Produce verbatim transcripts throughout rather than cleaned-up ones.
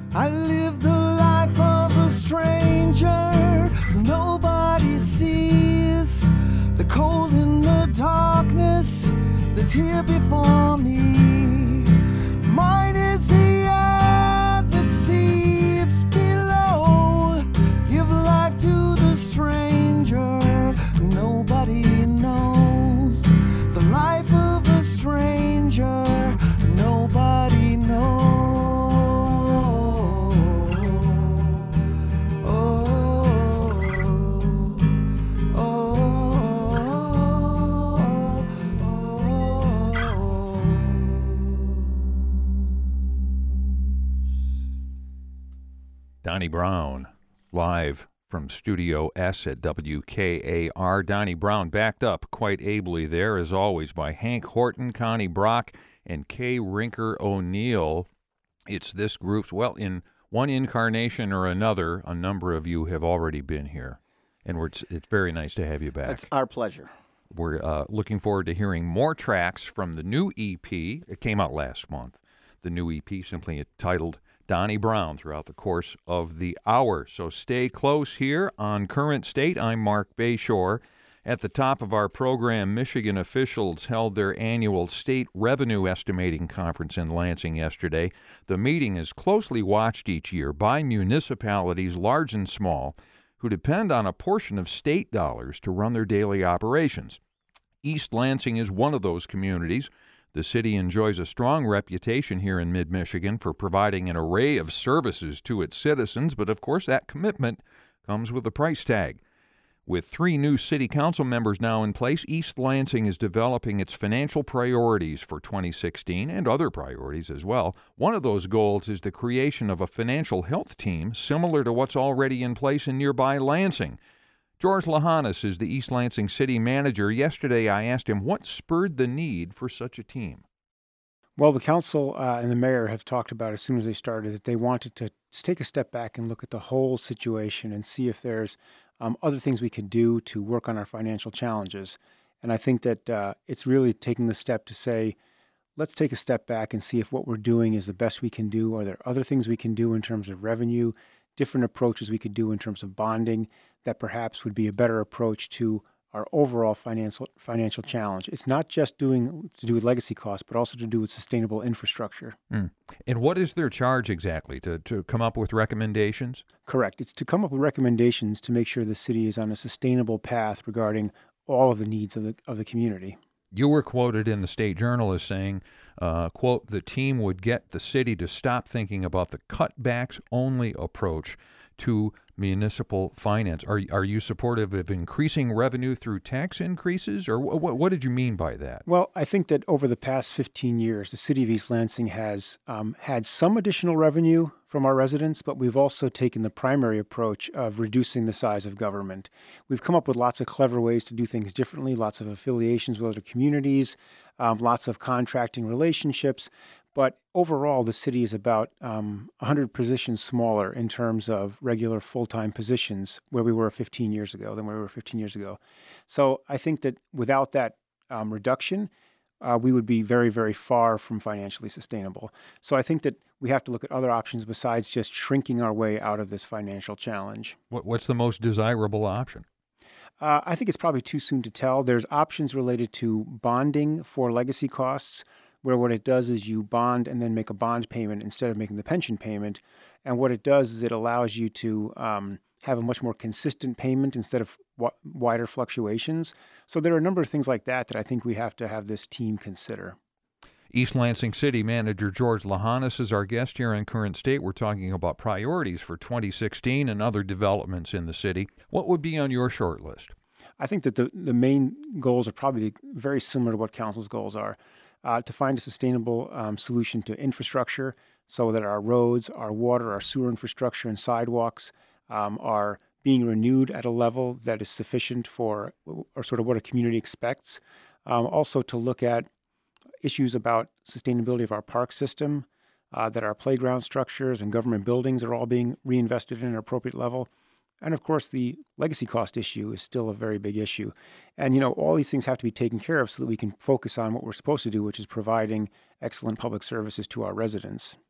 I live the life of a stranger. Nobody sees the cold in the darkness that's here before me. Mine is the air that seeps below. Give life to the stranger. Nobody knows the life of a stranger. Nobody knows. Donnie Brown, live from Studio S at W K A R. Donnie Brown backed up quite ably there, as always, by Hank Horton, Connie Brock, and Kay Rinker O'Neill. It's this group's, well, in one incarnation or another, a number of you have already been here, and we're, it's, it's very nice to have you back. It's our pleasure. We're uh, looking forward to hearing more tracks from the new E P. It came out last month. The new E P, simply titled Donnie Brown, throughout the course of the hour. So stay close here on Current State. I'm Mark Bayshore. At the top of our program, Michigan officials held their annual State Revenue Estimating Conference in Lansing yesterday. The meeting is closely watched each year by municipalities, large and small, who depend on a portion of state dollars to run their daily operations. East Lansing is one of those communities. The city enjoys a strong reputation here in mid-Michigan for providing an array of services to its citizens, but of course that commitment comes with a price tag. With three new city council members now in place, East Lansing is developing its financial priorities for twenty sixteen and other priorities as well. One of those goals is the creation of a financial health team similar to what's already in place in nearby Lansing. George Lahanas is the East Lansing city manager. Yesterday, I asked him what spurred the need for such a team. Well, the council uh, and the mayor have talked about as soon as they started that they wanted to take a step back and look at the whole situation and see if there's um, other things we could do to work on our financial challenges. And I think that uh, it's really taking the step to say, let's take a step back and see if what we're doing is the best we can do. Are there other things we can do in terms of revenue, different approaches we could do in terms of bonding that perhaps would be a better approach to our overall financial financial challenge? It's not just doing to do with legacy costs, but also to do with sustainable infrastructure. Mm. And what is their charge exactly? To, to come up with recommendations? Correct. It's to come up with recommendations to make sure the city is on a sustainable path regarding all of the needs of the of the community. You were quoted in the State Journal as saying, uh, quote, the team would get the city to stop thinking about the cutbacks-only approach to municipal finance. Are, are you supportive of increasing revenue through tax increases, or what, what did you mean by that? Well, I think that over the past fifteen years, the city of East Lansing has um, had some additional revenue from our residents, but we've also taken the primary approach of reducing the size of government. We've come up with lots of clever ways to do things differently, lots of affiliations with other communities, um, lots of contracting relationships. But overall, the city is about um, one hundred positions smaller in terms of regular full-time positions where we were fifteen years ago than where we were fifteen years ago. So I think that without that um, reduction, uh, we would be very, very far from financially sustainable. So I think that we have to look at other options besides just shrinking our way out of this financial challenge. What, what's the most desirable option? Uh, I think it's probably too soon to tell. There's options related to bonding for legacy costs, where what it does is you bond and then make a bond payment instead of making the pension payment. And what it does is it allows you to um, have a much more consistent payment instead of w- wider fluctuations. So there are a number of things like that that I think we have to have this team consider. East Lansing City Manager George Lahanas is our guest here on Current State. We're talking about priorities for twenty sixteen and other developments in the city. What would be on your short list? I think that the, the main goals are probably very similar to what council's goals are. Uh, to find a sustainable um, solution to infrastructure so that our roads, our water, our sewer infrastructure, and sidewalks um, are being renewed at a level that is sufficient for or sort of what a community expects. Um, also to look at issues about sustainability of our park system, uh, that our playground structures and government buildings are all being reinvested in an appropriate level. And of course, the legacy cost issue is still a very big issue. And, you know, all these things have to be taken care of so that we can focus on what we're supposed to do, which is providing excellent public services to our residents.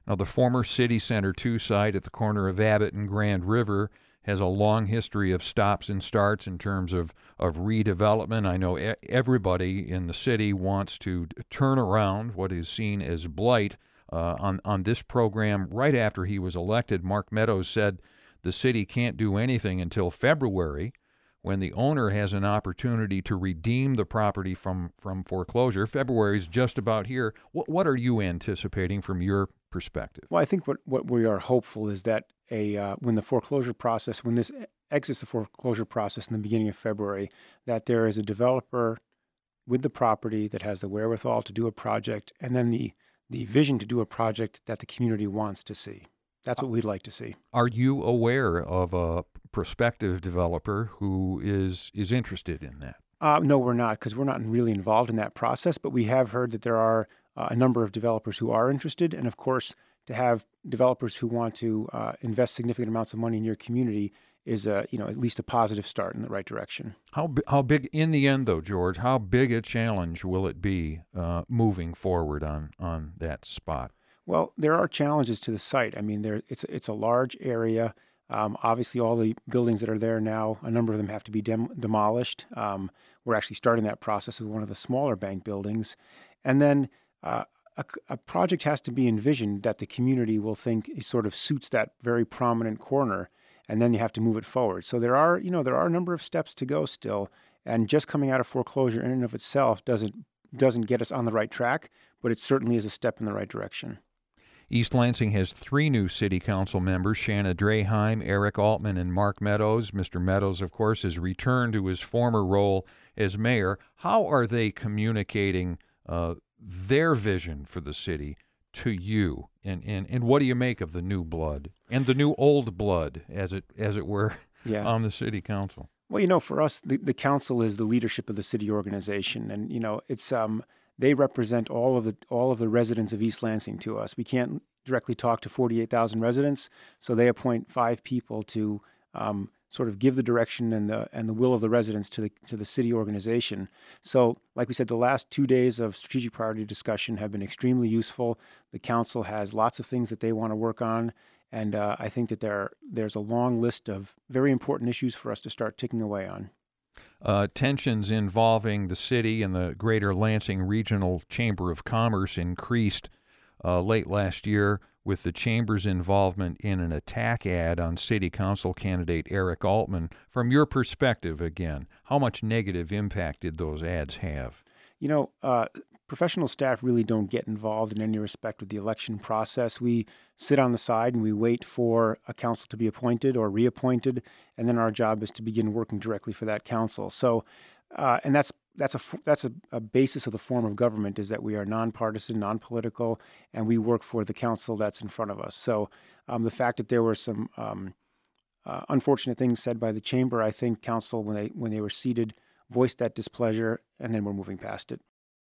Now, the former City Center two site at the corner of Abbott and Grand River has a long history of stops and starts in terms of, of redevelopment. I know e- everybody in the city wants to turn around what is seen as blight uh, on, on this program. Right after he was elected, Mark Meadows said the city can't do anything until February, when the owner has an opportunity to redeem the property from, from foreclosure. February is just about here. What, what are you anticipating from your perspective? Well, I think what, what we are hopeful is that a uh, when the foreclosure process, when this exits the foreclosure process in the beginning of February, that there is a developer with the property that has the wherewithal to do a project, and then the, the vision to do a project that the community wants to see. That's what we'd like to see. Are you aware of a prospective developer who is is interested in that? Uh, no, we're not, because we're not really involved in that process, but we have heard that there are uh, a number of developers who are interested. And of course, to have developers who want to uh, invest significant amounts of money in your community is a, you know, at least a positive start in the right direction. How how big, in the end, though, George, how big a challenge will it be uh, moving forward on, on that spot? Well, there are challenges to the site. I mean, there it's it's a large area. Um, obviously, all the buildings that are there now, a number of them have to be dem- demolished. Um, we're actually starting that process with one of the smaller bank buildings. And then uh, a, a project has to be envisioned that the community will think it sort of suits that very prominent corner, and then you have to move it forward. So there are, you know, there are a number of steps to go still, and just coming out of foreclosure in and of itself doesn't doesn't get us on the right track, but it certainly is a step in the right direction. East Lansing has three new city council members, Shanna Draheim, Eric Altman, and Mark Meadows. Mister Meadows, of course, has returned to his former role as mayor. How are they communicating uh, their vision for the city to you? And, and and what do you make of the new blood and the new old blood, as it as it were, yeah. on the city council? Well, you know, for us, the, the council is the leadership of the city organization, and you know, it's um. They represent all of the all of the residents of East Lansing to us. We can't directly talk to forty-eight thousand residents, so they appoint five people to um, sort of give the direction and the and the will of the residents to the to the city organization. So, like we said, the last two days of strategic priority discussion have been extremely useful. The council has lots of things that they want to work on, and uh, I think that there there's a long list of very important issues for us to start ticking away on. Uh, tensions involving the city and the Greater Lansing Regional Chamber of Commerce increased uh, late last year with the Chamber's involvement in an attack ad on city council candidate Eric Altman. From your perspective, again, how much negative impact did those ads have? You know, uh, professional staff really don't get involved in any respect with the election process. We sit on the side and we wait for a council to be appointed or reappointed, and then our job is to begin working directly for that council. So, uh, and that's that's a that's a, a basis of the form of government, is that we are nonpartisan, non-political, and we work for the council that's in front of us. So, um, the fact that there were some um, uh, unfortunate things said by the chamber, I think council, when they when they were seated, voiced that displeasure, and then we're moving past it.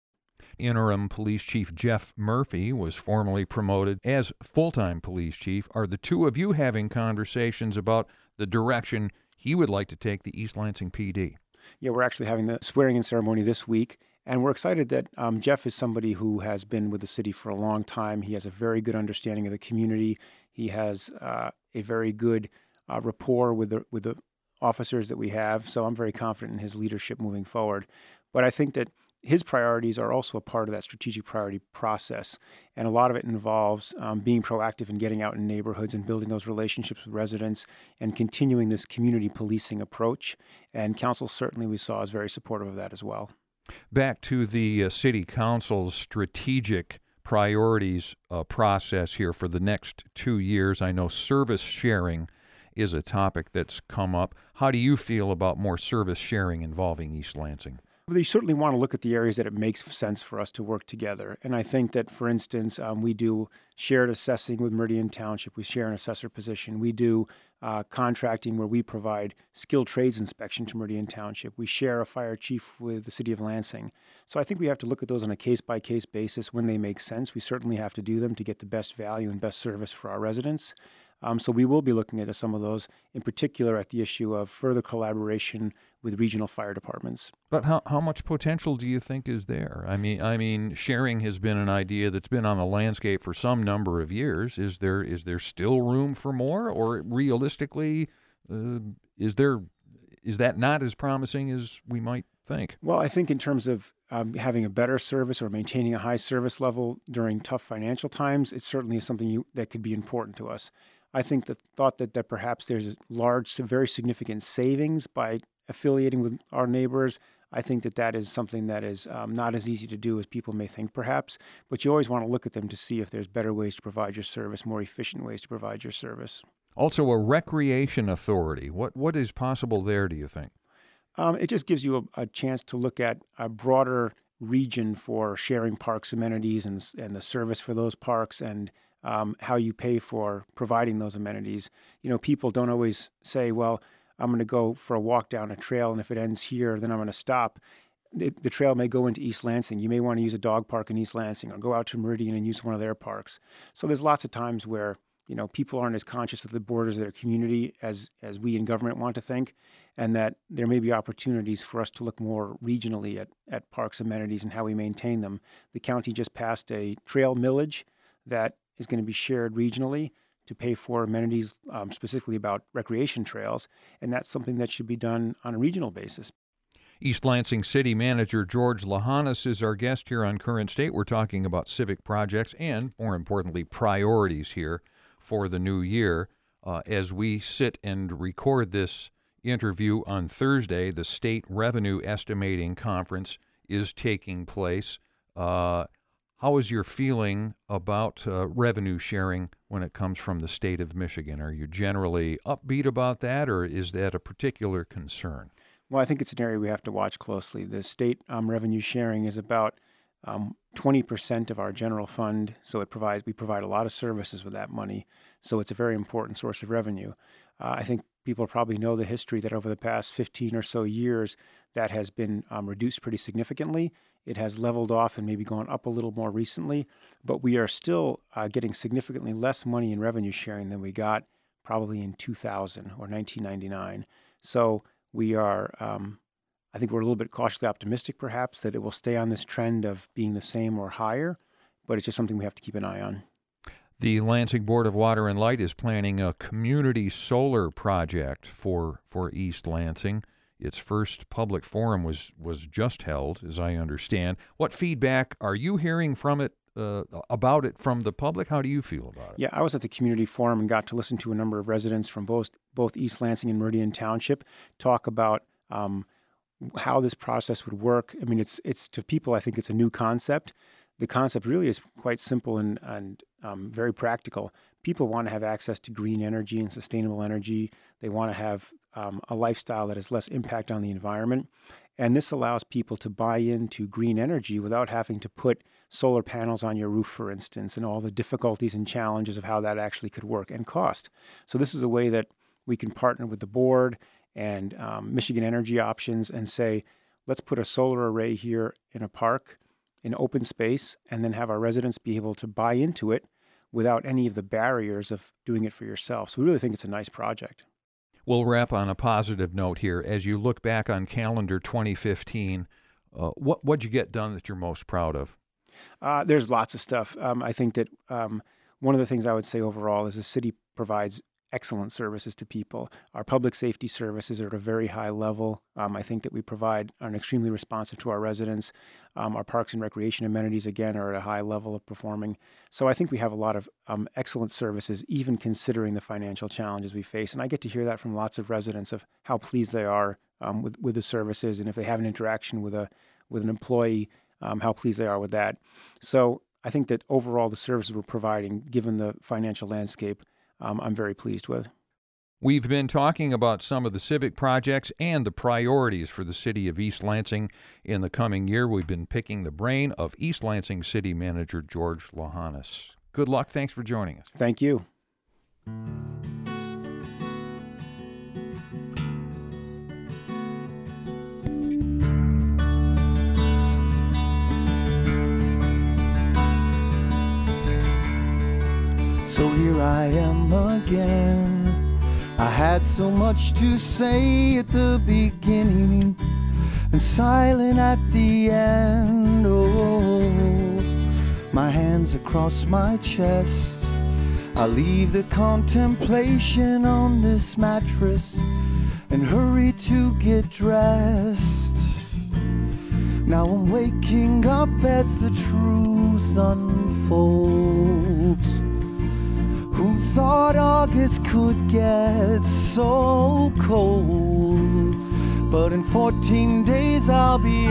Interim Police Chief Jeff Murphy was formally promoted as full-time police chief. Are the two of you having conversations about the direction he would like to take the East Lansing P D? Yeah, we're actually having the swearing-in ceremony this week, and we're excited that um, Jeff is somebody who has been with the city for a long time. He has a very good understanding of the community. He has uh, a very good uh, rapport with the with the officers that we have, so I'm very confident in his leadership moving forward. But I think that his priorities are also a part of that strategic priority process, and a lot of it involves um, being proactive in getting out in neighborhoods and building those relationships with residents and continuing this community policing approach. And council certainly, we saw, is very supportive of that as well. Back to the uh, city council's strategic priorities uh, process here for the next two years. I know service sharing is a topic that's come up. How do you feel about more service sharing involving East Lansing? They certainly want to look at the areas that it makes sense for us to work together. And I think that, for instance, um, we do shared assessing with Meridian Township. We share an assessor position. We do uh, contracting where we provide skilled trades inspection to Meridian Township. We share a fire chief with the city of Lansing. So I think we have to look at those on a case-by-case basis when they make sense. We certainly have to do them to get the best value and best service for our residents. Um, so we will be looking at some of those, in particular at the issue of further collaboration with regional fire departments. But how how much potential do you think is there? I mean, I mean, sharing has been an idea that's been on the landscape for some number of years. Is there is there still room for more, or realistically, uh, is there is that not as promising as we might think? Well, I think in terms of um, having a better service or maintaining a high service level during tough financial times, it certainly is something you, that could be important to us. I think the thought that, that perhaps there's a large, very significant savings by affiliating with our neighbors, I think that that is something that is um, not as easy to do as people may think, perhaps. But you always want to look at them to see if there's better ways to provide your service, more efficient ways to provide your service. Also, a recreation authority. What what is possible there, do you think? Um, it just gives you a, a chance to look at a broader region for sharing parks amenities and, and the service for those parks and um, how you pay for providing those amenities. You know, people don't always say, well, I'm going to go for a walk down a trail, and if it ends here, then I'm going to stop. The, the trail may go into East Lansing. You may want to use a dog park in East Lansing or go out to Meridian and use one of their parks. So there's lots of times where, you know, people aren't as conscious of the borders of their community as, as we in government want to think, and that there may be opportunities for us to look more regionally at, at parks amenities and how we maintain them. The county just passed a trail millage that is going to be shared regionally to pay for amenities um, specifically about recreation trails, and that's something that should be done on a regional basis. East Lansing City Manager George Lahanas is our guest here on Current State. We're talking about civic projects and, more importantly, priorities here for the new year. Uh, as we sit and record this interview on Thursday, the State Revenue Estimating Conference is taking place. Uh, how is your feeling about uh, revenue sharing when it comes from the state of Michigan? Are you generally upbeat about that, or is that a particular concern? Well, I think it's an area we have to watch closely. The state um, revenue sharing is about um, twenty percent of our general fund, so it provides we provide a lot of services with that money. So it's a very important source of revenue. Uh, I think people probably know the history that over the past fifteen or so years, that has been um, reduced pretty significantly. It has leveled off and maybe gone up a little more recently, but we are still uh, getting significantly less money in revenue sharing than we got probably in two thousand or nineteen ninety-nine. So we are, um, I think we're a little bit cautiously optimistic perhaps that it will stay on this trend of being the same or higher, but it's just something we have to keep an eye on. The Lansing Board of Water and Light is planning a community solar project for for East Lansing. Its first public forum was, was just held, as I understand. What feedback are you hearing from it, uh, about it from the public? How do you feel about it? Yeah, I was at the community forum and got to listen to a number of residents from both both East Lansing and Meridian Township talk about um, how this process would work. I mean, it's it's to people, I think it's a new concept. The concept really is quite simple and, and um, very practical. People want to have access to green energy and sustainable energy. They want to have um, a lifestyle that has less impact on the environment. And this allows people to buy into green energy without having to put solar panels on your roof, for instance, and all the difficulties and challenges of how that actually could work and cost. So this is a way that we can partner with the board and um, Michigan Energy Options and say, let's put a solar array here in a park, in open space, and then have our residents be able to buy into it without any of the barriers of doing it for yourself. So we really think it's a nice project. We'll wrap on a positive note here. As you look back on calendar twenty fifteen, uh, what, what'd you get done that you're most proud of? Uh, there's lots of stuff. Um, I think that um, one of the things I would say overall is the city provides excellent services to people. Our public safety services are at a very high level. Um, I think that we provide are extremely responsive to our residents. Um, our parks and recreation amenities, again, are at a high level of performing. So I think we have a lot of um, excellent services, even considering the financial challenges we face. And I get to hear that from lots of residents of how pleased they are um, with, with the services. And if they have an interaction with a with an employee, um, how pleased they are with that. So I think that overall the services we're providing, given the financial landscape, Um, I'm very pleased with. We've been talking about some of the civic projects and the priorities for the city of East Lansing in the coming year. We've been picking the brain of East Lansing City Manager George Lahanas. Good luck. Thanks for joining us. Thank you. So here here I am again. I had so much to say at the beginning and silent at the end. Oh, my hands across my chest, I leave the contemplation on this mattress and hurry to get dressed. Now I'm waking up as the truth unfolds. Who thought August could get so cold? But in fourteen days I'll be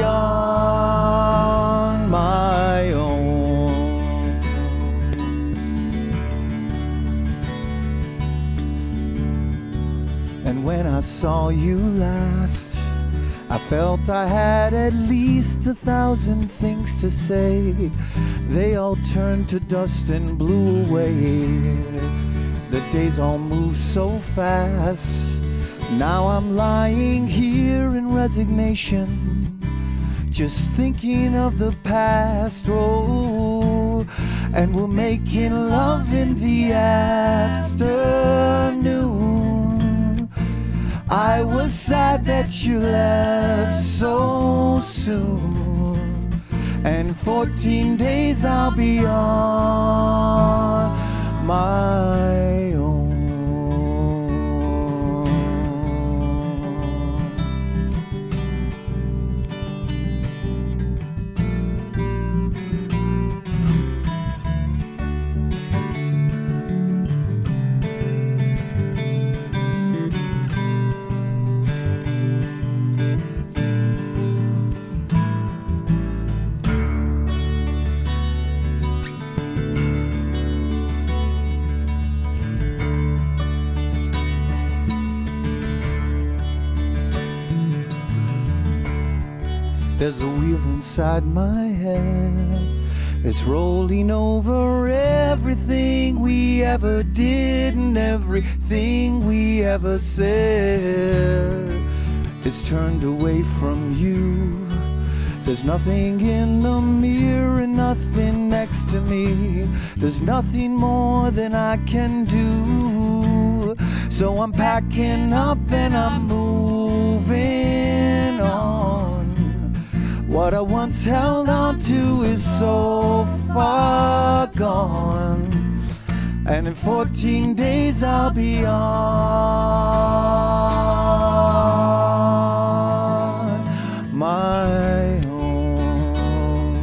on my own. And when I saw you last, I felt I had at least a thousand things to say. They all turned to dust and blew away. The days all move so fast. Now I'm lying here in resignation, just thinking of the past. Oh, and we're making love in the afternoon. I was sad that you left so soon. And in fourteen days I'll be on my own. There's a wheel inside my head. It's rolling over everything we ever did and everything we ever said. It's turned away from you. There's nothing in the mirror and nothing next to me. There's nothing more than I can do. So I'm packing up and I'm moving on. What I once held on to is so far gone. And in fourteen days I'll be on my own.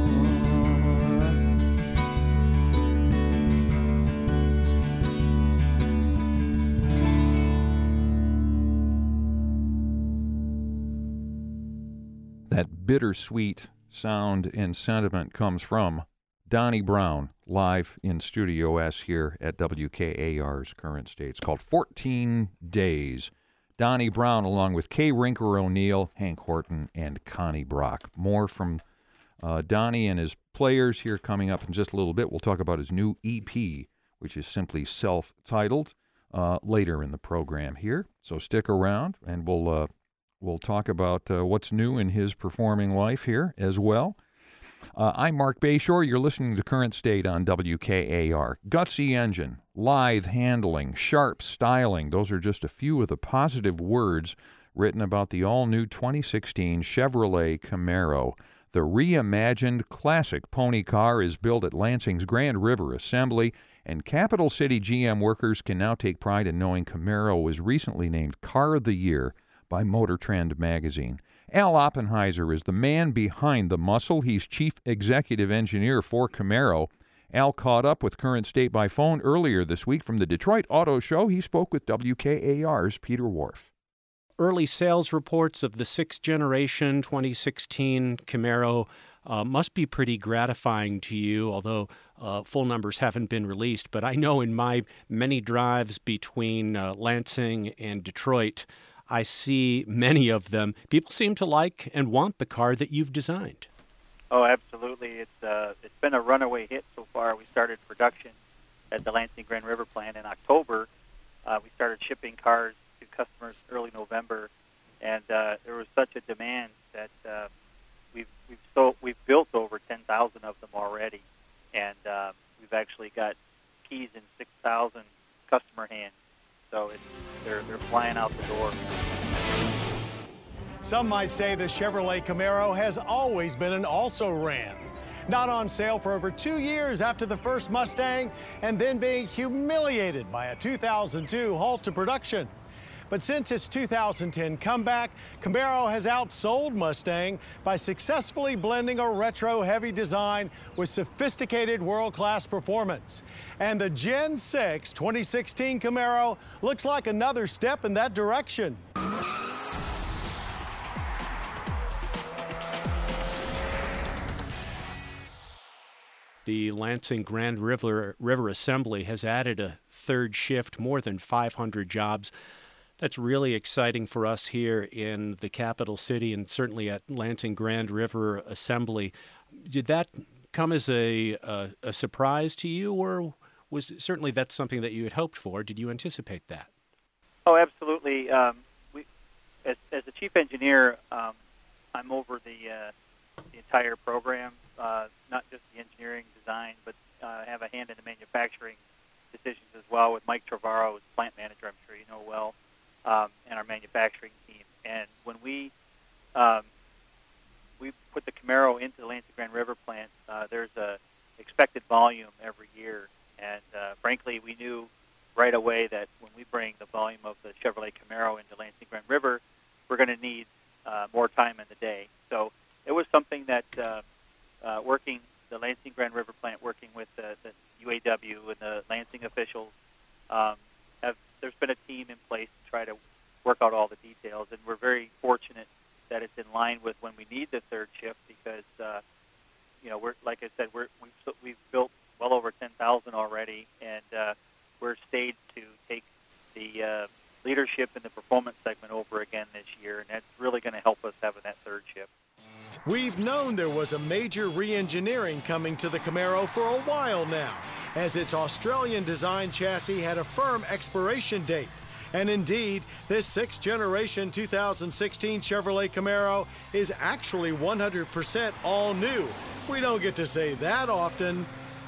That bittersweet sound and sentiment comes from Donnie Brown, live in Studio S here at W K A R's Current State. It's called fourteen days. Donnie Brown along with Kay Rinker O'Neill, Hank Horton, and Connie Brock. More from uh, Donnie and his players here coming up in just a little bit. We'll talk about his new E P, which is simply self-titled, uh, later in the program here. So stick around, and we'll... Uh, We'll talk about uh, what's new in his performing life here as well. Uh, I'm Mark Bayshore. You're listening to Current State on W K A R. Gutsy engine, lithe handling, sharp styling. Those are just a few of the positive words written about the all-new twenty sixteen Chevrolet Camaro. The reimagined classic pony car is built at Lansing's Grand River Assembly, and Capital City G M workers can now take pride in knowing Camaro was recently named Car of the Year by Motor Trend magazine. Al Oppenheiser is the man behind the muscle. He's chief executive engineer for Camaro. Al caught up with Current State by phone earlier this week from the Detroit Auto Show. He spoke with W K A R's Peter Wharf. Early sales reports of the sixth generation twenty sixteen Camaro uh, must be pretty gratifying to you, although uh, full numbers haven't been released. But I know in my many drives between uh, Lansing and Detroit, I see many of them. People seem to like and want the car that you've designed. Oh, absolutely. It's uh, it's been a runaway hit so far. We started production at the Lansing Grand River plant in October. Uh, we started shipping cars to customers early November, and uh, there was such a demand that uh, we've we've so we've built over ten thousand of them already, and uh, we've actually got keys in six thousand customer hands. So it's, they're, they're flying out the door. Some might say the Chevrolet Camaro has always been an also-ran. Not on sale for over two years after the first Mustang, and then being humiliated by a two thousand two halt to production. But since its two thousand ten comeback, Camaro has outsold Mustang by successfully blending a retro-heavy design with sophisticated world-class performance. And the Gen six twenty sixteen Camaro looks like another step in that direction. The Lansing Grand River, River Assembly has added a third shift, more than five hundred jobs. That's really exciting for us here in the capital city and certainly at Lansing Grand River Assembly. Did that come as a, a, a surprise to you, or was certainly that's something that you had hoped for? Did you anticipate that? Oh, absolutely. Um, we, as, as the chief engineer, um, I'm over the, uh, the entire program, uh, not just the engineering design, but uh, have a hand in the manufacturing decisions as well with Mike Trevorrow, who's plant manager, I'm sure you know well. Um, and our manufacturing team. And when we um, we put the Camaro into the Lansing Grand River plant, uh, there's a expected volume every year. And uh, frankly, we knew right away that when we bring the volume of the Chevrolet Camaro into Lansing Grand River, we're going to need uh, more time in the day. So it was something that uh, uh, working the Lansing Grand River plant, working with the, the U A W and the Lansing officials, um, have there's been a team in place to try to work out all the details, and we're very fortunate that it's in line with when we need the third shift because, uh, you know, we're like I said, we're, we've, we've built well over ten thousand already, and uh, we're staged to take the uh, leadership in the performance segment over again this year, and that's really going to help us having that third shift. We've known there was a major re-engineering coming to the Camaro for a while now, as its Australian design chassis had a firm expiration date. And indeed, this sixth generation two thousand sixteen Chevrolet Camaro is actually one hundred percent all new. We don't get to say that often.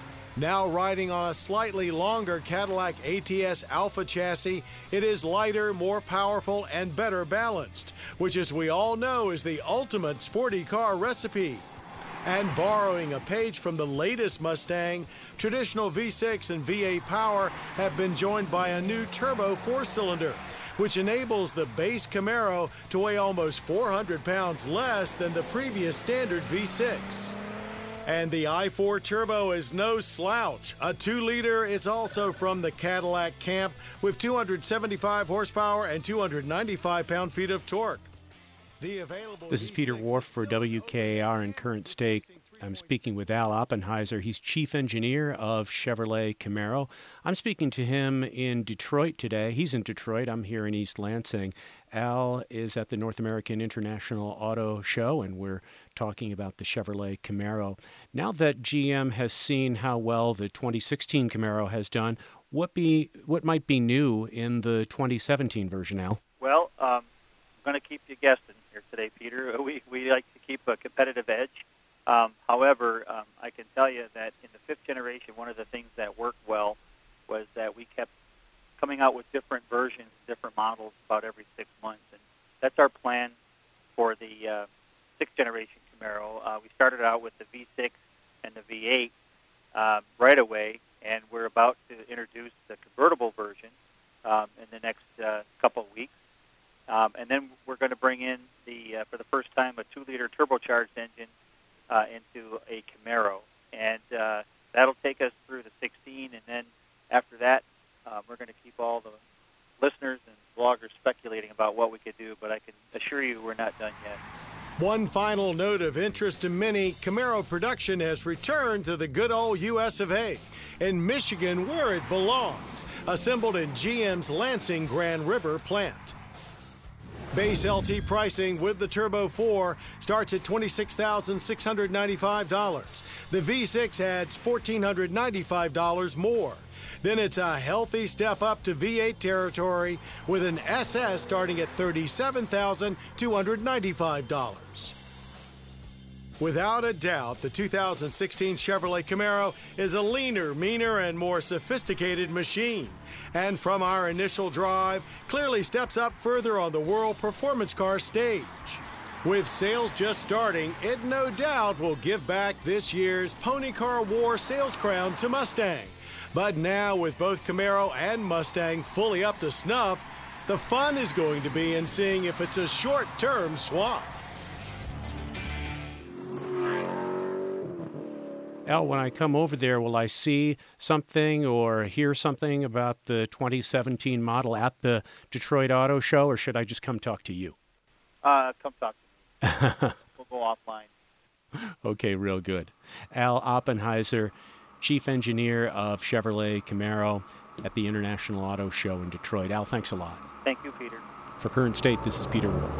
Now riding on a slightly longer Cadillac A T S Alpha chassis, it is lighter, more powerful, and better balanced, which as we all know is the ultimate sporty car recipe. And borrowing a page from the latest Mustang, traditional V six and V eight power have been joined by a new turbo four-cylinder, which enables the base Camaro to weigh almost four hundred pounds less than the previous standard V six. And the i four Turbo is no slouch. A two liter, it's also from the Cadillac camp with two hundred seventy-five horsepower and two hundred ninety-five pound-feet of torque. The available This is Peter Wharf for W K A R in Current State. I'm speaking with Al Oppenheiser. He's chief engineer of Chevrolet Camaro. I'm speaking to him in Detroit today. He's in Detroit. I'm here in East Lansing. Al is at the North American International Auto Show, and we're talking about the Chevrolet Camaro. Now that G M has seen how well the twenty sixteen Camaro has done, what be what might be new in the twenty seventeen version, Al? Well, um, I'm going to keep you guessing here today, Peter. We, we like to keep a competitive edge. Um, however, um, I can tell you that in the fifth generation, one of the things that worked well was that we kept coming out with different versions, different models about every six months. And that's our plan for the uh, sixth generation Camaro. Uh, we started out with the V six and the V eight um, right away, and we're about to introduce the convertible version um, in the next uh, couple of weeks. Um, and then we're going to bring in, the uh, for the first time, a two liter turbocharged engine Uh, into a Camaro, and uh, that'll take us through the sixteen, and then after that, uh, we're going to keep all the listeners and bloggers speculating about what we could do, but I can assure you we're not done yet. One final note of interest to many, Camaro production has returned to the good old U S of A, in Michigan where it belongs, assembled in G M's Lansing Grand River plant. Base L T pricing with the Turbo four starts at twenty-six thousand six hundred ninety-five dollars. The V six adds one thousand four hundred ninety-five dollars more. Then it's a healthy step up to V eight territory with an S S starting at thirty-seven thousand two hundred ninety-five dollars. Without a doubt, the two thousand sixteen Chevrolet Camaro is a leaner, meaner, and more sophisticated machine. And from our initial drive, clearly steps up further on the World Performance Car stage. With sales just starting, it no doubt will give back this year's Pony Car War sales crown to Mustang. But now, with both Camaro and Mustang fully up to snuff, the fun is going to be in seeing if it's a short-term swap. Al, when I come over there, will I see something or hear something about the twenty seventeen model at the Detroit Auto Show, or should I just come talk to you? Uh, come talk to me. We'll go offline. Okay, real good. Al Oppenheiser, Chief Engineer of Chevrolet Camaro at the International Auto Show in Detroit. Al, thanks a lot. Thank you, Peter. For Current State, this is Peter Wolf.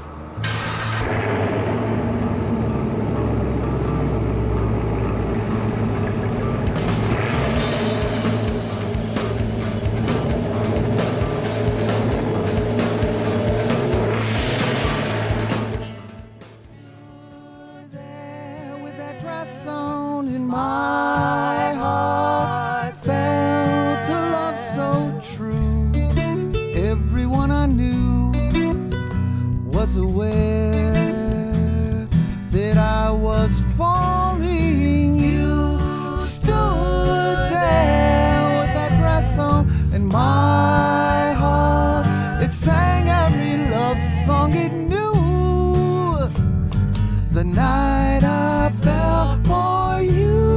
Aware that I was falling. You stood there with that dress on, and my heart, it sang every love song it knew. The night I fell for you.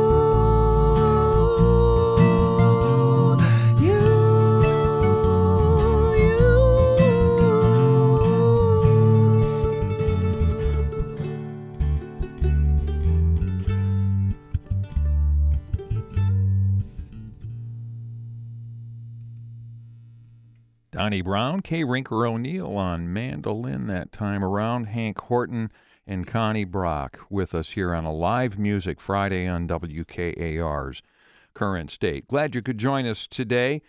Donnie Brown, Kay Rinker O'Neill on mandolin that time around, Hank Horton and Connie Brock with us here on a Live Music Friday on W K A R's Current State. Glad you could join us today.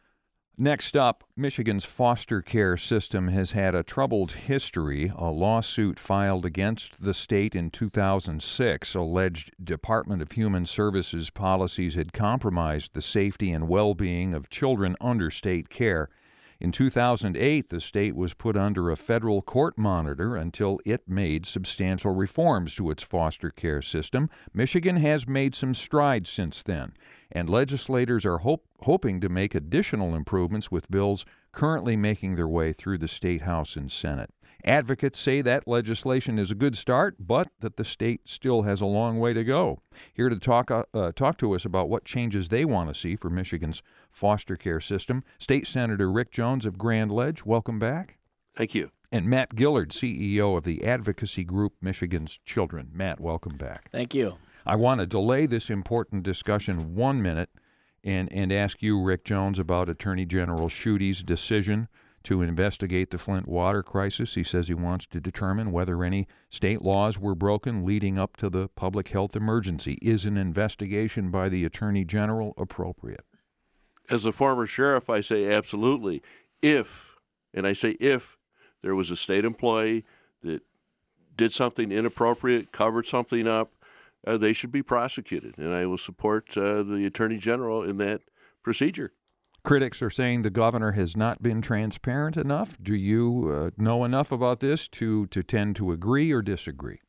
Next up, Michigan's foster care system has had a troubled history. A lawsuit filed against the state in two thousand six alleged Department of Human Services policies had compromised the safety and well-being of children under state care. In two thousand eight, the state was put under a federal court monitor until it made substantial reforms to its foster care system. Michigan has made some strides since then, and legislators are hope, hoping to make additional improvements with bills currently making their way through the State House and Senate. Advocates say that legislation is a good start, but that the state still has a long way to go. Here to talk uh, uh, talk to us about what changes they want to see for Michigan's foster care system, State Senator Rick Jones of Grand Ledge. Welcome back. Thank you. And Matt Gillard, C E O of the advocacy group Michigan's Children. Matt, welcome back. Thank you. I want to delay this important discussion one minute and, and ask you, Rick Jones, about Attorney General Schuette's decision to investigate the Flint water crisis. He says he wants to determine whether any state laws were broken leading up to the public health emergency. Is an investigation by the Attorney General appropriate? As a former sheriff, I say absolutely. If, and I say if, there was a state employee that did something inappropriate, covered something up, uh, they should be prosecuted. And I will support uh, the Attorney General in that procedure. Critics are saying the governor has not been transparent enough. Do you uh, know enough about this to, to tend to agree or disagree?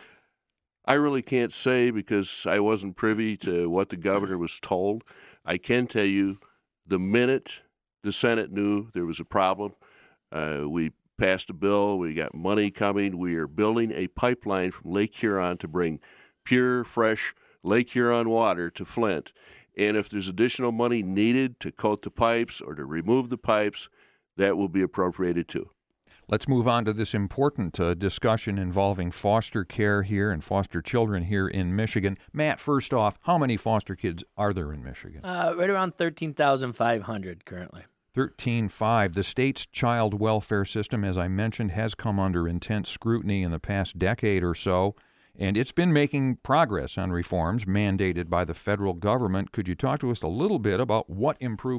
I really can't say because I wasn't privy to what the governor was told. I can tell you the minute the Senate knew there was a problem, uh, we passed a bill, we got money coming, we are building a pipeline from Lake Huron to bring pure, fresh Lake Huron water to Flint. And if there's additional money needed to coat the pipes or to remove the pipes, that will be appropriated too. Let's move on to this important uh, discussion involving foster care here and foster children here in Michigan. Matt, first off, how many foster kids are there in Michigan? Uh, right around thirteen thousand five hundred currently. thirteen thousand five hundred. The state's child welfare system, as I mentioned, has come under intense scrutiny in the past decade or so. And it's been making progress on reforms mandated by the federal government. Could you talk to us a little bit about what improvements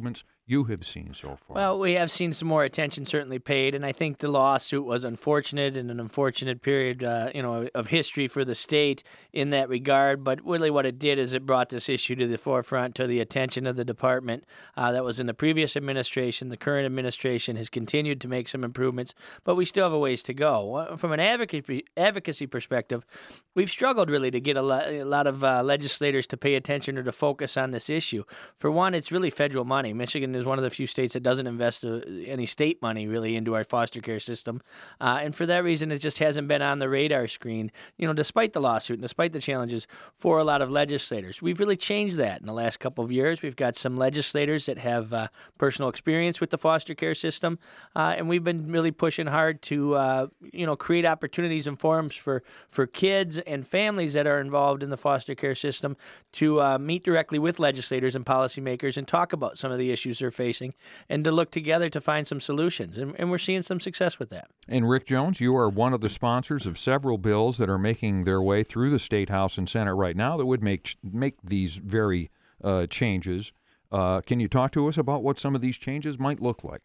you have seen so far? Well, we have seen some more attention certainly paid, and I think the lawsuit was unfortunate and an unfortunate period, uh, you know, of history for the state in that regard. But really, what it did is it brought this issue to the forefront, to the attention of the department. Uh, that was in the previous administration. The current administration has continued to make some improvements, but we still have a ways to go. From an advocacy advocacy perspective, we've struggled really to get a lot, a lot of uh, legislators to pay attention or to focus on this issue. For one, it's really federal money. Michigan is one of the few states that doesn't invest uh, any state money really into our foster care system, uh, and for that reason, it just hasn't been on the radar screen. You know, despite the lawsuit and despite the challenges for a lot of legislators, we've really changed that in the last couple of years. We've got some legislators that have uh, personal experience with the foster care system, uh, and we've been really pushing hard to uh, you know create opportunities and forums for for kids and families that are involved in the foster care system to uh, meet directly with legislators and policymakers and talk about some of the issues they're facing and to look together to find some solutions. And, and we're seeing some success with that. And Rick Jones, you are one of the sponsors of several bills that are making their way through the State House and Senate right now that would make make these very uh, changes. Uh, can you talk to us about what some of these changes might look like?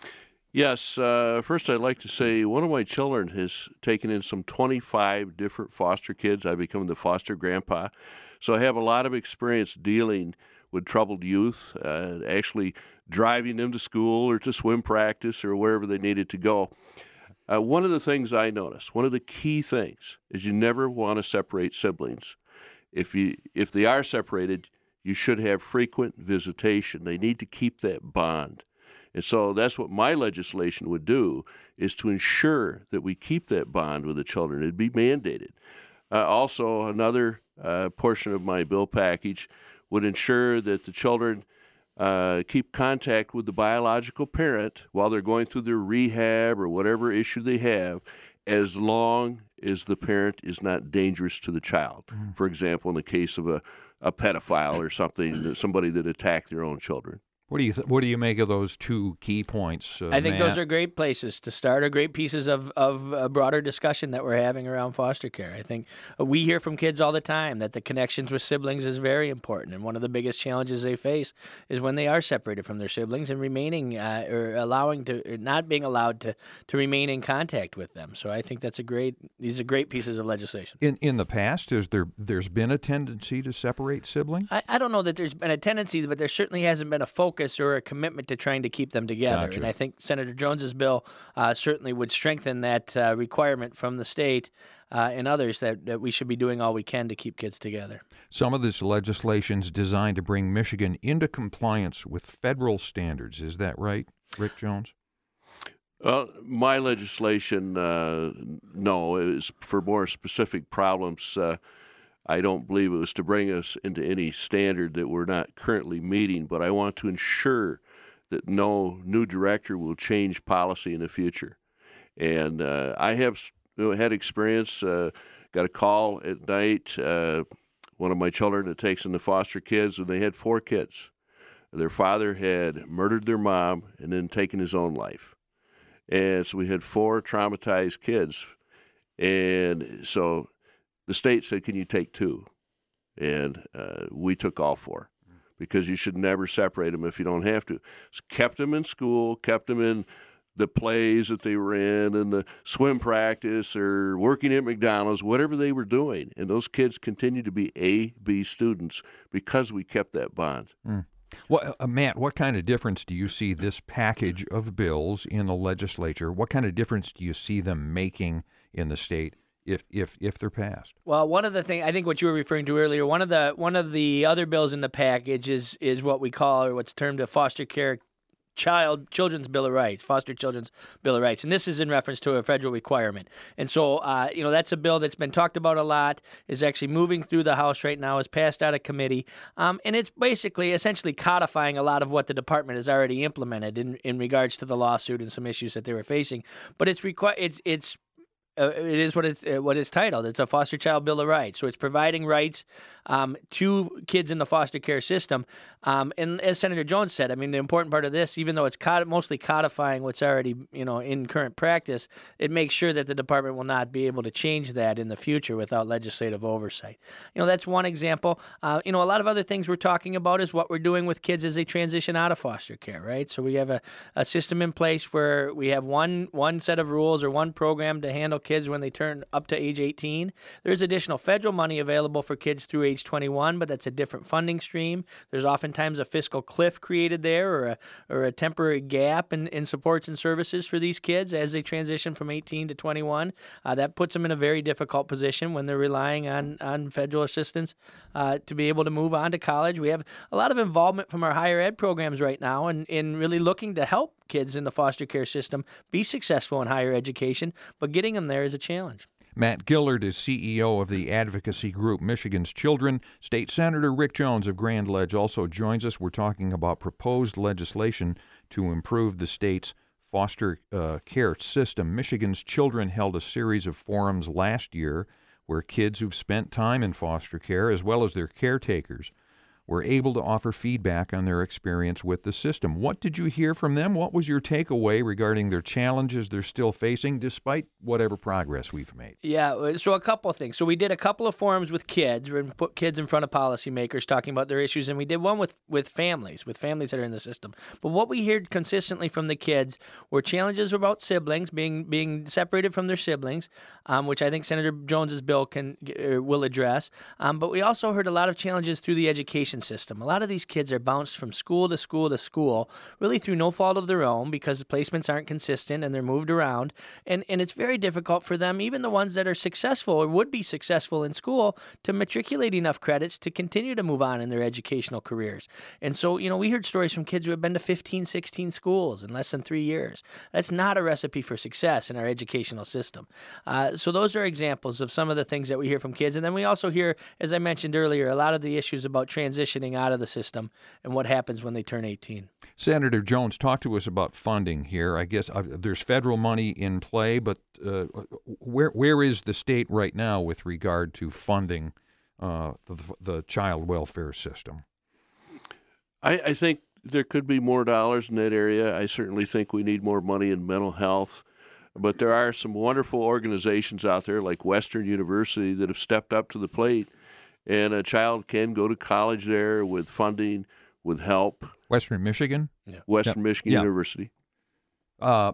Yes. Uh, first, I'd like to say one of my children has taken in some twenty-five different foster kids. I've become the foster grandpa. So I have a lot of experience dealing with troubled youth, uh, actually driving them to school or to swim practice or wherever they needed to go. Uh, one of the things I noticed, one of the key things, is you never want to separate siblings. If you if they are separated, you should have frequent visitation. They need to keep that bond. And so that's what my legislation would do, is to ensure that we keep that bond with the children. It'd be mandated. Uh, also, another uh, portion of my bill package would ensure that the children uh, keep contact with the biological parent while they're going through their rehab or whatever issue they have, as long as the parent is not dangerous to the child. Mm. For example, in the case of a, a pedophile or something, somebody that attacked their own children. What do you th- What do you make of those two key points? Uh, I think Matt? those are great places to start, or great pieces of, of a broader discussion that we're having around foster care. I think we hear from kids all the time that the connections with siblings is very important, and one of the biggest challenges they face is when they are separated from their siblings and remaining uh, or allowing to, or not being allowed to, to remain in contact with them. So I think that's a great. These are great pieces of legislation. In in the past, is there there's been a tendency to separate siblings? I, I don't know that there's been a tendency, but there certainly hasn't been a focus or a commitment to trying to keep them together. Gotcha. And I think Senator Jones's bill uh, certainly would strengthen that uh, requirement from the state uh, and others that, that we should be doing all we can to keep kids together. Some of this legislation is designed to bring Michigan into compliance with federal standards. Is that right, Rick Jones? Well, my legislation, uh, no, is for more specific problems. Uh, I don't believe it was to bring us into any standard that we're not currently meeting, but I want to ensure that no new director will change policy in the future. And uh, I have you know, had experience, uh, got a call at night, uh, one of my children that takes in the foster kids, and they had four kids. Their father had murdered their mom and then taken his own life. And so we had four traumatized kids. And so the state said, can you take two? And uh, we took all four, because you should never separate them if you don't have to. So kept them in school, kept them in the plays that they were in, and the swim practice, or working at McDonald's, whatever they were doing. And those kids continued to be A, B students because we kept that bond. Mm. Well, uh, Matt, what kind of difference do you see this package of bills in the legislature? What kind of difference do you see them making in the state if if if they're passed? Well, one of the things I think what you were referring to earlier, one of the one of the other bills in the package is is what we call, or what's termed, a foster care child children's bill of rights, foster children's bill of rights, and this is in reference to a federal requirement. And so, uh, you know, that's a bill that's been talked about a lot. Is actually moving through the House right now. Is passed out of committee, um, and it's basically essentially codifying a lot of what the department has already implemented in in regards to the lawsuit and some issues that they were facing. But it's requi- it's it's uh, it is what it's uh, what it's titled. It's a foster child bill of rights. So it's providing rights um, to kids in the foster care system. Um, and as Senator Jones said, I mean, the important part of this, even though it's cod- mostly codifying what's already, you know, in current practice, it makes sure that the department will not be able to change that in the future without legislative oversight. You know, that's one example. Uh, you know, a lot of other things we're talking about is what we're doing with kids as they transition out of foster care, right? So we have a, a system in place where we have one one set of rules or one program to handle kids when they turn up to age eighteen. There's additional federal money available for kids through age twenty-one, but that's a different funding stream. There's oftentimes a fiscal cliff created there or a, or a temporary gap in, in supports and services for these kids as they transition from eighteen to twenty-one. Uh, that puts them in a very difficult position when they're relying on, on federal assistance uh, to be able to move on to college. We have a lot of involvement from our higher ed programs right now in, in really looking to help kids in the foster care system be successful in higher education, but getting them there is a challenge. Matt Gillard is C E O of the advocacy group Michigan's Children. State Senator Rick Jones of Grand Ledge also joins us. We're talking about proposed legislation to improve the state's foster uh, care system. Michigan's Children held a series of forums last year where kids who've spent time in foster care, as well as their caretakers, were able to offer feedback on their experience with the system. What did you hear from them? What was your takeaway regarding their challenges they're still facing, despite whatever progress we've made? Yeah, so a couple of things. So we did a couple of forums with kids, we put kids in front of policymakers talking about their issues, and we did one with, with families, with families that are in the system. But what we heard consistently from the kids were challenges about siblings, being being separated from their siblings, um, which I think Senator Jones's bill can uh, will address. Um, but we also heard a lot of challenges through the education system. A lot of these kids are bounced from school to school to school, really through no fault of their own, because the placements aren't consistent and they're moved around. And, and it's very difficult for them, even the ones that are successful or would be successful in school, to matriculate enough credits to continue to move on in their educational careers. And so, you know, we heard stories from kids who have been to fifteen, sixteen schools in less than three years. That's not a recipe for success in our educational system. Uh, so those are examples of some of the things that we hear from kids. And then we also hear, as I mentioned earlier, a lot of the issues about transitioning out of the system and what happens when they turn eighteen. Senator Jones, talk to us about funding here. I guess uh, there's federal money in play, but uh, where where is the state right now with regard to funding uh, the, the child welfare system? I, I think there could be more dollars in that area. I certainly think we need more money in mental health. But there are some wonderful organizations out there like Western University that have stepped up to the plate. And a child can go to college there with funding, with help. Western Michigan? Yeah. Western yeah. Michigan yeah. University. Uh,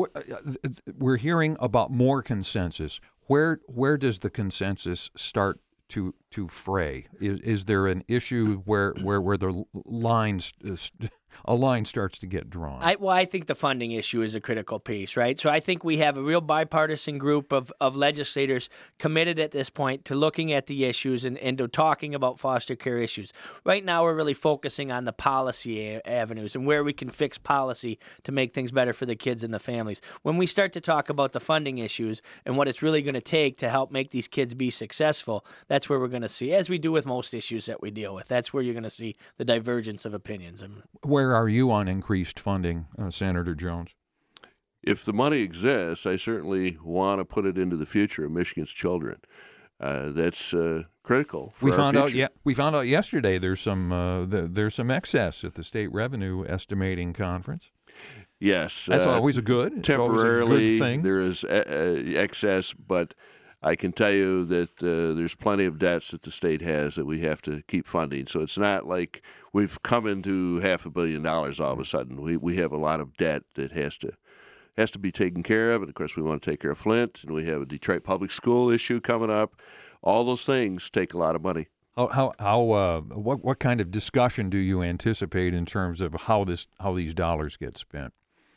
we're hearing about more consensus. Where where does the consensus start to to fray? Is is there an issue where where, where the lines a line starts to get drawn? I, well, I think the funding issue is a critical piece, right? So I think we have a real bipartisan group of, of legislators committed at this point to looking at the issues and, and to talking about foster care issues. Right now, we're really focusing on the policy a- avenues and where we can fix policy to make things better for the kids and the families. When we start to talk about the funding issues and what it's really going to take to help make these kids be successful, that's where we're going to see, as we do with most issues that we deal with, that's where you're going to see the divergence of opinions. And where are you on increased funding, uh, Senator Jones? If the money exists, I certainly want to put it into the future of Michigan's children. Uh, that's uh, critical for we our found future. out. Yeah, we found out yesterday. There's some. Uh, the, there's some excess at the state revenue estimating conference. Yes, that's uh, always a good. It's temporarily, always a good thing. There is uh, excess, but I can tell you that uh, there's plenty of debts that the state has that we have to keep funding. So it's not like we've come into half a billion dollars all of a sudden. We we have a lot of debt that has to has to be taken care of. And, of course, we want to take care of Flint, and we have a Detroit public school issue coming up. All those things take a lot of money. How how how uh, what what kind of discussion do you anticipate in terms of how this how these dollars get spent?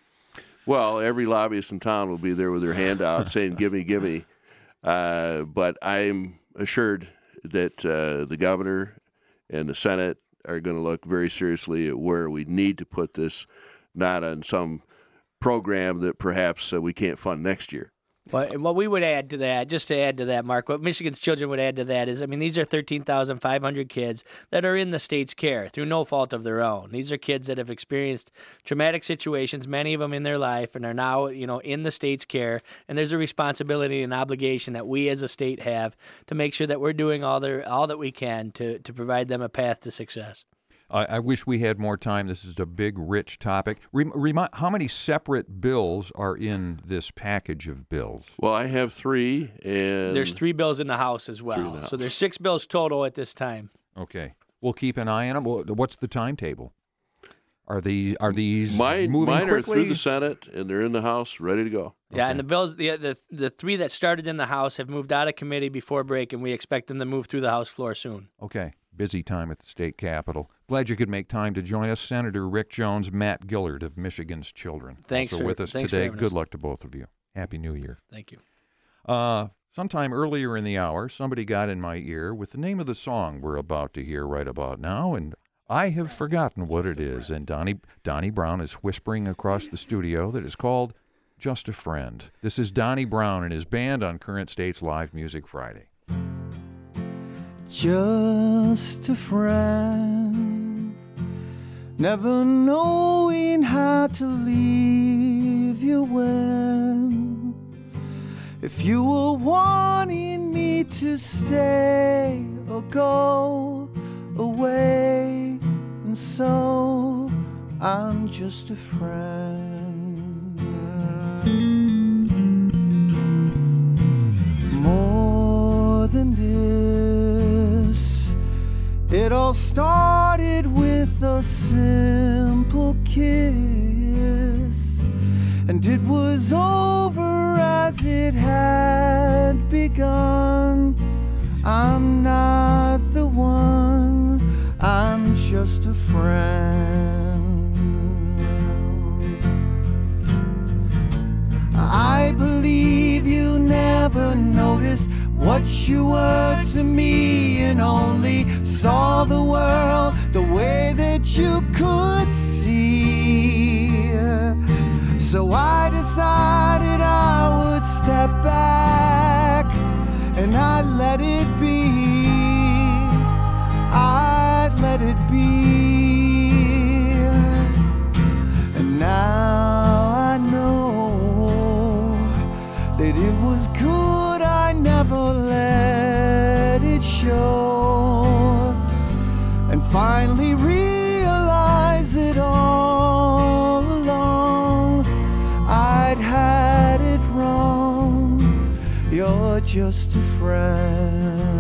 Well, every lobbyist in town will be there with their hand out saying, "Gimme, gimme." Uh, but I'm assured that uh, the governor and the Senate are going to look very seriously at where we need to put this, not on some program that perhaps uh, we can't fund next year. Well, and what we would add to that, just to add to that, Mark, what Michigan's Children would add to that is, I mean, these are thirteen thousand five hundred kids that are in the state's care through no fault of their own. These are kids that have experienced traumatic situations, many of them in their life, and are now, you know, in the state's care. And there's a responsibility and obligation that we as a state have to make sure that we're doing all their all that we can to to provide them a path to success. I, I wish we had more time. This is a big, rich topic. Rem, remi- how many separate bills are in this package of bills? Well, I have three, and There's three bills in the House as well. the House. So there's six bills total at this time. Okay. We'll keep an eye on them. Well, what's the timetable? Are these are these mine, moving mine are quickly? through the Senate, and they're in the House, ready to go. Yeah, Okay. and the bills, the, the the three that started in the House have moved out of committee before break, and we expect them to move through the House floor soon. Okay. Busy time at the state capitol. Glad you could make time to join us. Senator Rick Jones, Matt Gillard of Michigan's Children. Thanks also for- with us thanks for today. having Good us. luck to both of you. Happy New Year. Thank you. Uh, sometime earlier in the hour, somebody got in my ear with the name of the song we're about to hear right about now, and I have forgotten what it is. And Donnie, Donnie Brown is whispering across the studio that it's called Just a Friend. This is Donnie Brown and his band on Current State's Live Music Friday. Just a friend, never knowing how to leave you when, if you were wanting me to stay or go away, and so I'm just a friend. More than this, it all started with a simple kiss, and it was over as it had begun. I'm not the one, I'm just a friend. I believe you never noticed what you were to me, and only saw the world the way that you could see. So I decided I would step back, and I'd let it be. I'd let it be. And now I know that it was good I never let it show, and finally realize it all along. I'd had it wrong. You're just a friend.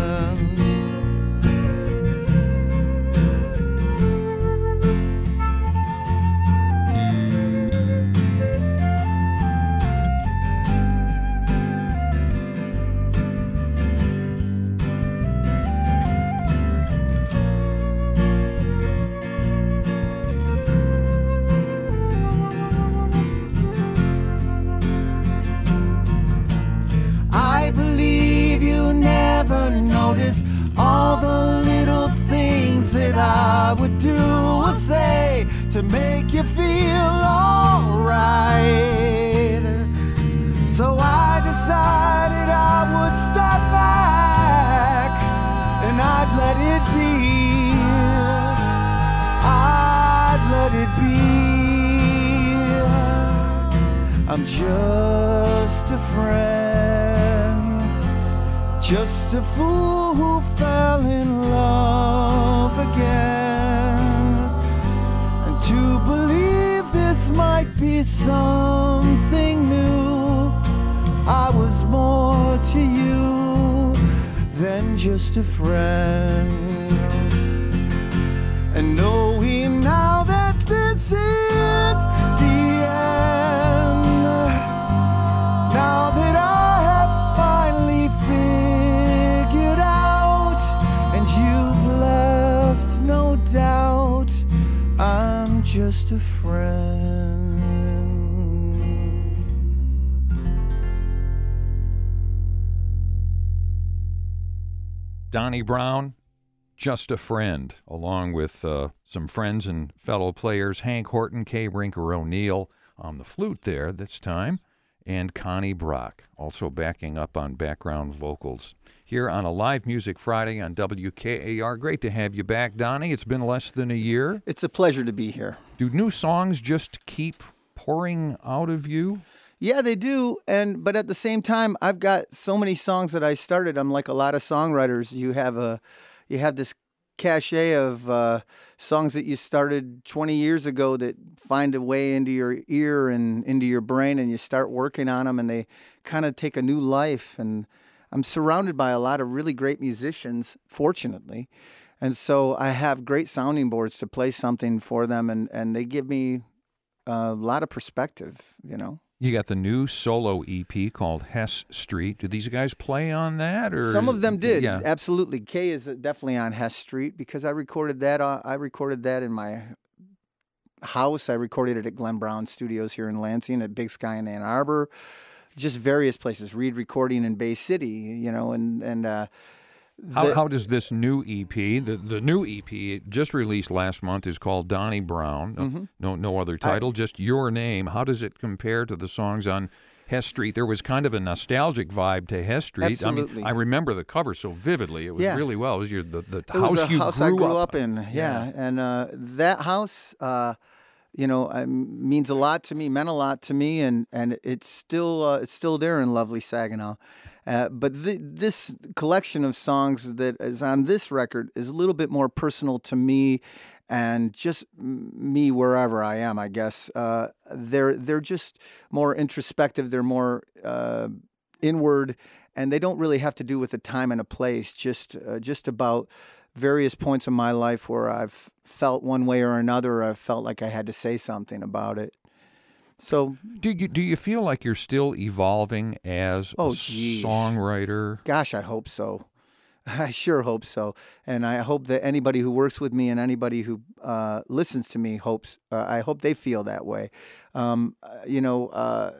I believe you never noticed all the little things that I would do or say to make you feel alright. So I decided I would step back, and I'd let it be. I'd let it be. I'm just a friend, just a fool who fell in love again. And to believe this might be something new, I was more to you than just a friend. And knowing now that this is the end, now that I have finally figured out, and you've left no doubt, I'm just a friend. Donnie Brown, Just a Friend, along with uh, some friends and fellow players, Hank Horton, Kay Brinker O'Neill on the flute there this time, and Connie Brock, also backing up on background vocals. Here on a Live Music Friday on W K A R. Great to have you back, Donnie. It's been less than a year. It's a pleasure to be here. Do new songs just keep pouring out of you? Yeah, they do. And but at the same time, I've got so many songs that I started. I'm like a lot of songwriters. You have a, you have this cachet of uh, songs that you started twenty years ago that find a way into your ear and into your brain, and you start working on them, and they kind of take a new life. And I'm surrounded by a lot of really great musicians, fortunately. And so I have great sounding boards to play something for them, and, and they give me a lot of perspective, you know. You got the new solo E P called Hess Street. Do these guys play on that? Or some of them did, yeah. Absolutely. Kay is definitely on Hess Street because I recorded that. Uh, I recorded that in my house. I recorded it at Glenn Brown Studios here in Lansing, at Big Sky in Ann Arbor, just various places. Reed Recording in Bay City, you know, and and. Uh, How, the, how does this new E P, the, the new E P just released last month, is called Donnie Brown. Mm-hmm. No, no other title, I, just your name. How does it compare to the songs on Hess Street? There was kind of a nostalgic vibe to Hess Street. Absolutely. I mean, I remember the cover so vividly. It was yeah. really well. It was your the, the it house was a you house grew I grew up, up in. Yeah, yeah. And uh, that house, uh, you know, uh, means a lot to me. Meant a lot to me, and and it's still uh, it's still there in lovely Saginaw. Uh, but th- this collection of songs that is on this record is a little bit more personal to me, and just me wherever I am, I guess. Uh, they're they're just more introspective. They're more uh, inward, and they don't really have to do with a time and a place. Just uh, just about various points in my life where I've felt one way or another. I've felt like I had to say something about it. So, do you do you feel like you're still evolving as oh, a geez. songwriter? Gosh, I hope so. I sure hope so, and I hope that anybody who works with me and anybody who uh, listens to me hopes. Uh, I hope they feel that way. Um, you know, uh,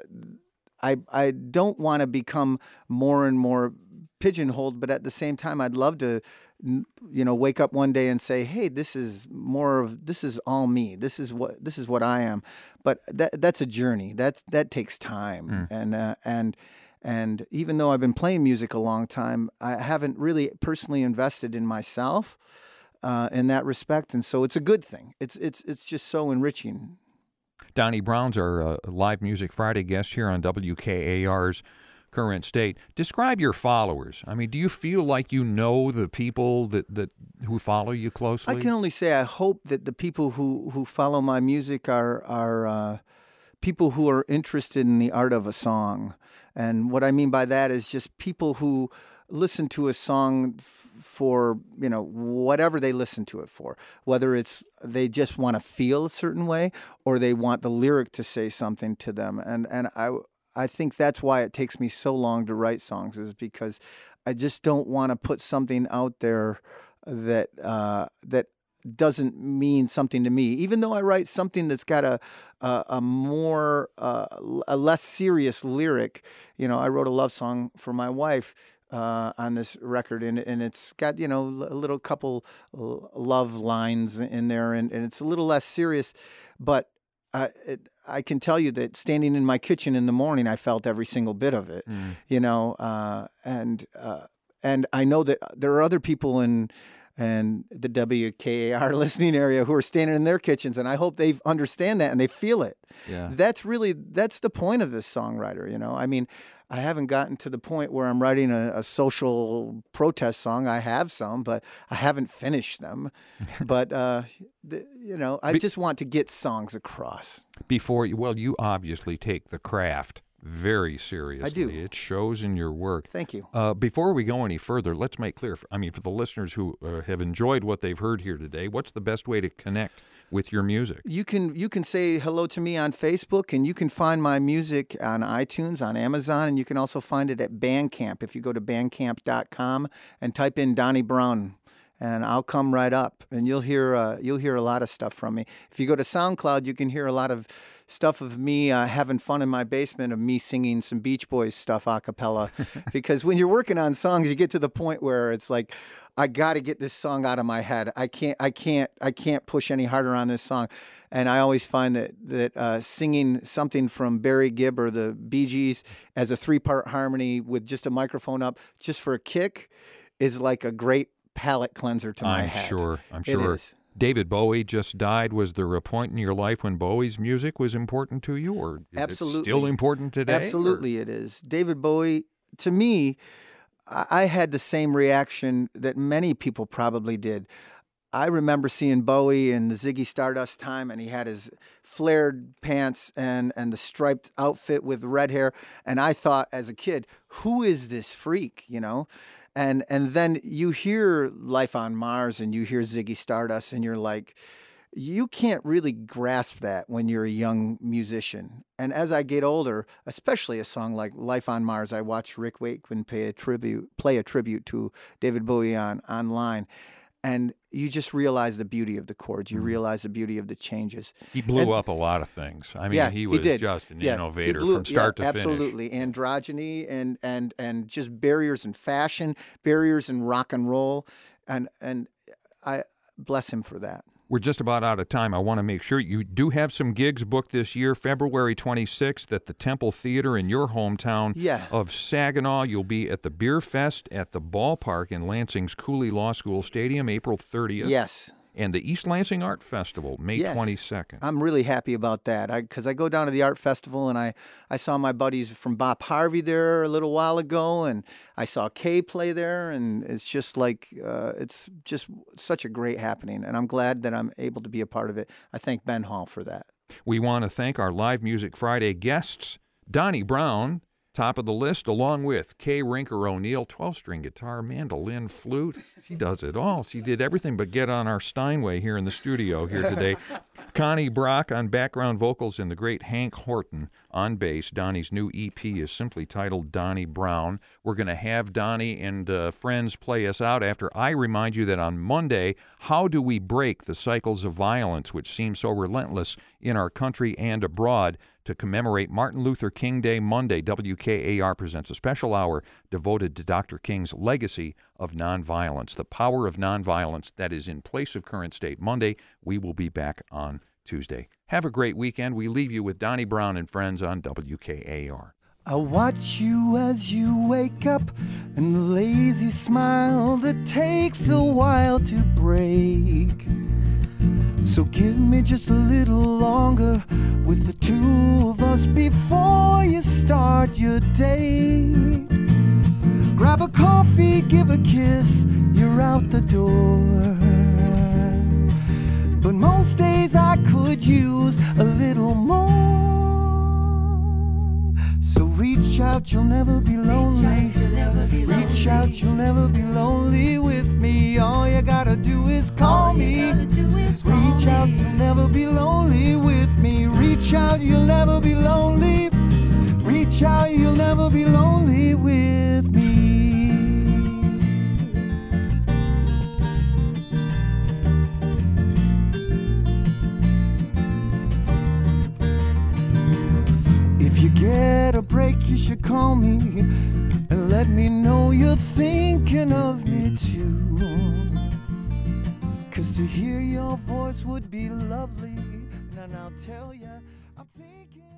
I I don't want to become more and more pigeonholed, but at the same time, I'd love to. You know, wake up one day and say, "Hey, this is more of this is all me. This is what this is what I am." But that that's a journey. That's that takes time, mm. and uh, and and even though I've been playing music a long time, I haven't really personally invested in myself uh, in that respect, and so it's a good thing. It's it's it's just so enriching. Donnie Brown's our uh, Live Music Friday guest here on W K A R's Current State. Describe your followers. I mean, do you feel like you know the people that, that who follow you closely? I can only say I hope that the people who, who follow my music are are uh, people who are interested in the art of a song. And what I mean by that is just people who listen to a song f- for, you know, whatever they listen to it for, whether it's they just want to feel a certain way or they want the lyric to say something to them. And and I I think that's why it takes me so long to write songs, is because I just don't want to put something out there that uh, that doesn't mean something to me. Even though I write something that's got a a, a more uh, a less serious lyric, you know, I wrote a love song for my wife uh, on this record, and and it's got, you know, a little couple love lines in there, and, and it's a little less serious, but. Uh, it, I can tell you that standing in my kitchen in the morning, I felt every single bit of it, mm. you know, uh, and uh, and I know that there are other people in and the W K A R listening area who are standing in their kitchens, and I hope they understand that and they feel it. Yeah. That's really, that's the point of this songwriter, you know. I mean, I haven't gotten to the point where I'm writing a, a social protest song. I have some, but I haven't finished them. but, uh, the, you know, I Be- just want to get songs across. Before you, well, you obviously take the craft very seriously. I do. It shows in your work. Thank you. Uh, before we go any further, let's make clear, I mean, for the listeners who uh, have enjoyed what they've heard here today, what's the best way to connect with your music? You can you can say hello to me on Facebook, and you can find my music on iTunes, on Amazon, and you can also find it at Bandcamp. If you go to bandcamp dot com and type in Donnie Brown, and I'll come right up, and you'll hear uh, you'll hear a lot of stuff from me. If you go to SoundCloud, you can hear a lot of stuff of me uh, having fun in my basement of me singing some Beach Boys stuff a cappella. Because when you're working on songs, you get to the point where it's like, I got to get this song out of my head. I can't, I can't, I can't push any harder on this song. And I always find that that uh, singing something from Barry Gibb or the Bee Gees as a three-part harmony with just a microphone up, just for a kick, is like a great palate cleanser to my I'm head. sure. I'm It sure. is. David Bowie just died. Was there a point in your life when Bowie's music was important to you, or is Absolutely. it still important today? Absolutely, it is. David Bowie, to me, I I had the same reaction that many people probably did. I remember seeing Bowie in the Ziggy Stardust time, and he had his flared pants and, and the striped outfit with red hair. And I thought as a kid, who is this freak, you know? And and then you hear Life on Mars and you hear Ziggy Stardust, and you're like, you can't really grasp that when you're a young musician. And as I get older, especially a song like Life on Mars, I watch Rick Wakeman pay a tribute, play a tribute to David Bowie on online. And you just realize the beauty of the chords. You Mm-hmm. realize the beauty of the changes. He blew And- up a lot of things. I mean, yeah, he was did. just an Yeah, he innovator blew- from start yeah, to finish. absolutely. Androgyny and and and just barriers in fashion, barriers in rock and roll, and and I bless him for that. We're just about out of time. I want to make sure you do have some gigs booked this year. February twenty-sixth at the Temple Theater in your hometown Yeah. of Saginaw. You'll be at the Beer Fest at the ballpark in Lansing's Cooley Law School Stadium April thirtieth. Yes. And the East Lansing Art Festival May Yes. twenty-second. I'm really happy about that because I, I go down to the art festival and I, I saw my buddies from Bob Harvey there a little while ago, and I saw Kay play there, and it's just like uh, it's just such a great happening, and I'm glad that I'm able to be a part of it. I thank Ben Hall for that. We want to thank our Live Music Friday guests, Donnie Brown, top of the list, along with Kay Rinker O'Neill, twelve-string guitar, mandolin, flute. She does it all. She did everything but get on our Steinway here in the studio here today. Connie Brock on background vocals, and the great Hank Horton on bass. Donnie's new E P is simply titled Donnie Brown. We're going to have Donnie and uh, friends play us out after I remind you that on Monday, how do we break the cycles of violence which seem so relentless in our country and abroad? To commemorate Martin Luther King Day Monday, W K A R presents a special hour devoted to Doctor King's legacy of nonviolence, the power of nonviolence that is in place of current state. Monday, we will be back on Tuesday. Have a great weekend. We leave you with Donnie Brown and friends on W K A R. I watch you as you wake up, and the lazy smile that takes a while to break. So give me just a little longer with the two of us before you start your day. Grab a coffee, give a kiss, you're out the door. But most days I could use a little more. So reach out, you'll never be lonely. Reach out, you'll never be lonely with me. All you gotta do is call me. Reach out, you'll never be lonely with me. Reach out, you'll never be lonely. Reach out, you'll never be lonely with me. If you get a break, you should call me and let me know you're thinking of me too. 'Cause to hear your voice would be lovely, and I'll tell you, I'm thinking